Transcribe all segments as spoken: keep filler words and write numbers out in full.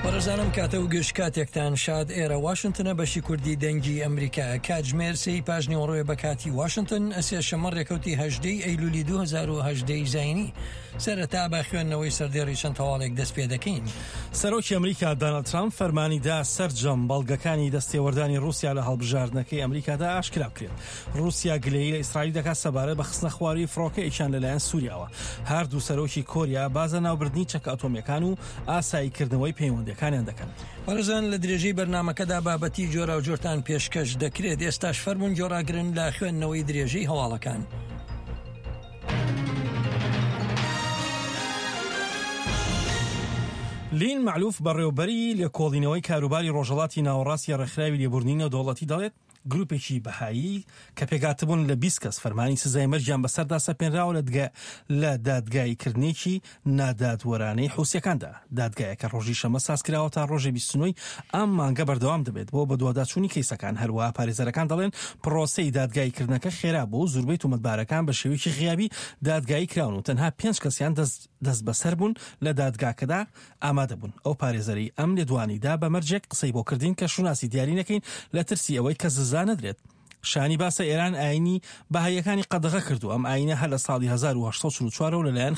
بەڕێزانم کاتە و گەشت کاتێکتان شاد ئێرە واشنگتنە بەشی کوردی دەنگی ئەمریکا کاتژمێر سێی پاژنەوەڕۆیە بە کاتی واشنگتن ئەسێ شەمە ڕێکەوتی هەژدەی ئەیلولی دوو هەزار و هەژدەی زاینی سەرەتا بە خوێندنەوەی سەردێڕی چەند تەواڵێک دەست پێ دەکەین. سەرۆکی ئەمریکا دۆناڵد ترامپ فەرمانیدا سەرجەم بەڵگەکانی دەستێوەردانی رووسیا لە هەڵبژاردنەکەی ئەمریکادا ئاشکرا بکرێت. رووسیا گلەیی لە ئیسرائیل دەکات سەبارەت بە خستنە خواروی فڕۆکەیەکیان لەلایەن سووریاوە. هەردوو سەرۆکی کۆریا بازە ناوبردنی چەک ئەتۆمیەکان و ئاساییکردنەوەی پەیوەندیەکانیان دەکەن. بەڕێزان لە درێژەی بەرنامەکەدا بابەتی جۆرا و جۆرتان پێشکەش دەکرێت. ئێستاش فەرموون جۆراگرن لە خوێندنەوەی درێژەی هەواڵەکان. لین معلوف بەڕێوەبەری لە کۆڵینەوەی کاروباری ڕۆژهەڵاتی ناوەڕاستی ڕێکخراوی لێبوردنینە دەوڵەتی دەڵێت گروپێکی بەهایی کە پێگاتبوون لە بیست کەس فەرمانی سزای مەرجیان بەسەردا سەپێنراوە لە دادگایکردنێکی نادادوەرانەی حوسیەکاندا. دادگایەکە ڕۆژی شەمە سازکراوە تا ڕۆژی بیست و نۆی ئەم مانگە بەردەوام دەبێت بۆ بە دوواداچوونی کەیسەکان. هەروەها پارێزەرەکان دەڵێن پرۆسەی دادگایکردنەکە خێرا بوو و زۆربەی تۆمەتبارەکان بە شێوەیەکی غیابی دادگایی کراون و تەنها پێنج کەسیان دەست بەسەر بوون لە دادگاکەدا ئامادە بوون. ئەو پارێزەری ئەم لێدوانیدا بە مەرجێک قسەی بۆ کردین کە شوناسی دیاری نەکەین لە ترسی ئەوەی کە زان نەدرێت. شانی باسە ئێران ئاینی بەهایەکانی قەدەغە کردو. ئەم ئاینە هەر لە ساڵی هەزار و هەشت سەد و چل و چوار و لەلایەن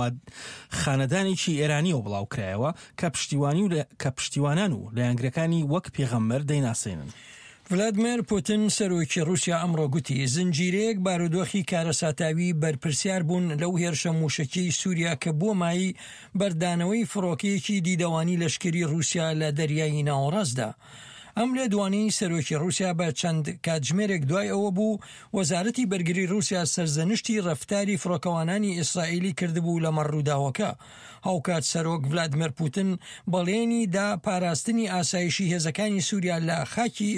خانەدانێکی ئێرانیەوە بڵاو کرایەوە کە پشتیوانی و کە پشتیوانان و لایەنگرەکانی وەک پێغەمبەر دەیناسێنن. ڤلادیمیر پوتین سەرۆکی رووسیا ئەمڕۆ گوتی زنجیرەیەک بارودۆخی کارەساتاوی بەرپرسیار بوون لەو هێرشە موشکی سووریا کە بۆ مای بەردانەوەی فڕۆکەیەکی دیدەوانی لەشکری رووسیا لە دەریای ناوەڕاستدا. ئەم لێدوانەی سەرۆکی رووسیا بە چەند کاتژمێرێک دوای ئەوە بوو وەزارەتی بەرگری رووسیا سەرزەنشتی ڕەفتاری فڕۆکەوانانی ئیسرائیلی کردبوو لە مەڕووداوەکە. هاوکات سەرۆک ڤلادیمیر پوتین بەڵێنی دا پاراستنی ئاسایشی هێزەکانی سووریا لە خاکی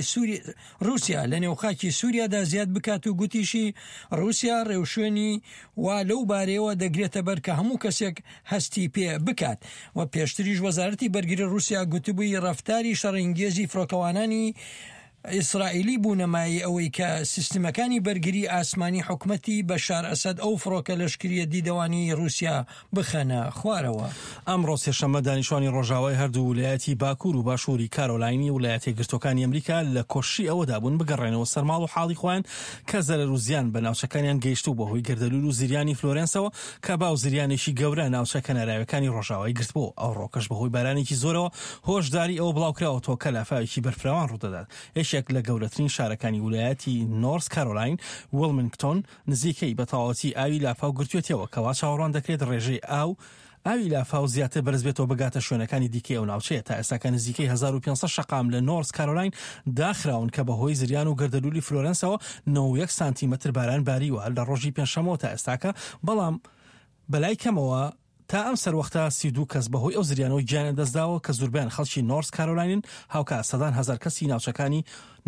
رووسیا لە نێو خاکی سووریادا زیاد بکات و گوتیشی رووسیا ڕێوشێنی وا لەو بارەیەوە دەگرێتە بەر کە هەموو کەسێک هەستی پێ بکات. و پێشتریش وەزارەتی بەرگری رووسیا گوتبووی ڕەفتاری شەڕئینگێزی فڕۆکەوانانی ئیسرائیلی بوونەمایی ئەوەی کە سیستمەکانی بەرگری ئاسمانی حکومەتی بەشار ئەسەد ئەو فڕۆکە لەشکریە دیدەوانی رووسیا بخەنە خوارەوە. ئەمڕۆ سێشەممە دانیشتوانی ڕۆژاوای هەردوو ویلایەتی باکوور و باشووری کارۆلاینی ویلایەتە یەکگرتوەکانی ئەمریکا لە کۆشی ئەوەدا بوون بگەڕێنەوە سەرماڵ و حاڵی خۆیان کە زەرەر و زیان بە ناوچەکانیان گەیشتوو بەهۆی گەردەلوول و زریانی فلۆرەنسەوە کە باو زریانێکی گەورە ناوچە کەناراویەکانی ڕۆژاوای گرتبوو. ئەو ڕۆکەش بەهۆی بارانێکی زۆرەوە هۆشداری ئەوە بڵاوکراوە تۆ کە لافاوێکی بەرفراوان ڕوودەدات. یەکێک لە گەورەترین شارەکانی ویلایەتی نۆرس کارۆلاین ویلمینگتۆن نزیکەی بە تەواوەتی ئاوی لافاو گرتوێتەوە کەوا چاوەڕوان دەکرێت ڕێژەی ئاو ئاوی لافاو زیاتر بەرز بێتەوە بگاتە شوێنەکانی دیکەی ئەو ناوچەیە. تا ئێستاکە نزیکەی هەزار و پێنج سەد شەقام لە نۆرس کارۆلاین داخراون کە بەهۆی زریان و گەردەلوولی فلۆرەنسەوە نۆ و یەک سانتیمەتر باران باریوە لە ڕۆژی پێنجشەمەوە تا ئێستاکە. بەڵام بەلای کەمەوە تا ئەم سەروەختە سی و دوو کەس بەهۆی ئەو زریانەوە گیانیان دەستداوە کە زۆربیان خەڵکی نۆرس کارۆلاینن. هاوکات سەدان هەزار کەسی ناوچەکانی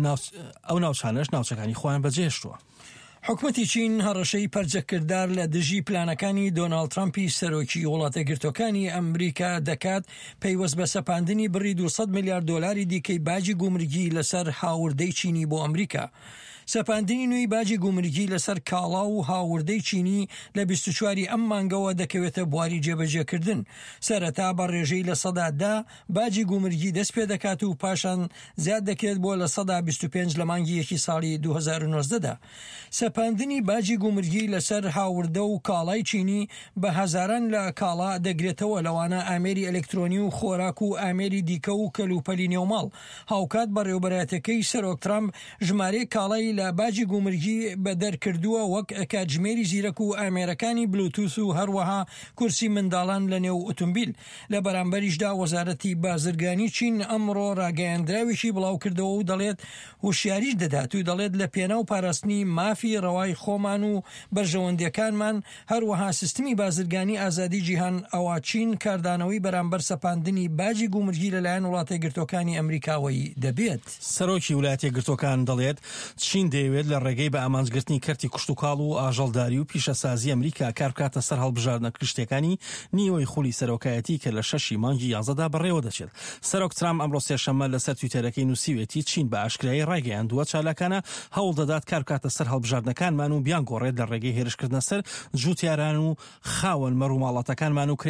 ئەو ناوچانەش ناوچەکانی خۆیان بەجێهێشتووە. حکومەتی چین هەڕەشەی پەرجەکردار لە دژی پلانەکانی دۆناڵد ترامپی سەرۆکی وڵاتە گرتوەکانی ئەمریکا دەکات پەیوەست بە سەپاندنی بڕی دووسەد میلیارد دۆلاری دیکەی باجی گومرگی لەسەر هاوردەی چینی بۆ ئەمریکا. سەپاندنی نوێی باجی گومرگی لەسەر کاڵا و هاوردەی چینی لە بیست و چواری ئەم مانگەوە دەکەوێتە بواری جێبەجێکردن. سەرەتا بە ڕێژەی لە سەدادا باجی گومرگی دەست پێ دەکات و پاشان زیاد دەکرێت بۆ لە سەدا بیست و پێنج لە مانگی یەکی ساڵی دوو هەزار و نۆزدەدا. سەپاندنی باجی گومرگی لەسەر هاوردە و کاڵای چینی بە هەزاران لە کاڵا دەگرێتەوە لەوانە ئامێری ئەلکترۆنی و خۆراک و ئامێری دیکە و کەلوپەلی نێوماڵ. هاوکات بەڕێوەبەرەتەکەی سەرۆک ترامپ ژمارەی کاڵای لە باجی گومرگی بە دەرکردووە وەک کاتژمێری زیرەک و ئامێرەکانی بلوتوث و هەروەها کورسی منداڵان لە نێو ئۆتۆمبیل. لە بەرامبەریشدا وەزارەتی بازرگانی چین ئەمڕۆ ڕاگەیاندراوێکی بڵاو کردەوە و دەڵێت وشیاریش دەدات و دەڵێت لە پێناو پاراستنی مافی ڕەوای خۆمان و بەرژەوەندەکانمان هەروەها سیستمی بازرگانی ئازادی جیهان ئەوە چین کاردانەوەی بەرامبەر سەپاندنی باجی گومرگی لەلایەن وڵاتە گرتوەکانی ئەمریکاوەی دەبێت. سەرۆکی ویلایەتە یەکگرتوەکان دەڵێت چین دەیەوێت لە ڕێگەی بە ئامانجگرتنی کەرتی کوشت و کاڵ و ئاژەڵداری و پیشەسازی ئەمریکا کار بکاتە سەر هەڵبژاردنە کشتەکانی نیوەی خولی سەرۆکایەتی کە لە شەشی مانگی یازدەدا بەڕێوە دەچێت. سەرۆک ترامپ ئەمڕۆ سێشەممە لەسەر تویتەرەکەی نووسیوێتی چین بە ئاشکرایی ڕاگەیاندووە چالاکانە هەوڵ دەدات کار بکاتە سەر هەڵبژاردنەکانمان و بیان گۆڕێت لە ڕێگەی هێرشکردنە سەر جووتیاران و خاوەن مەڕووماڵەتەکانمان و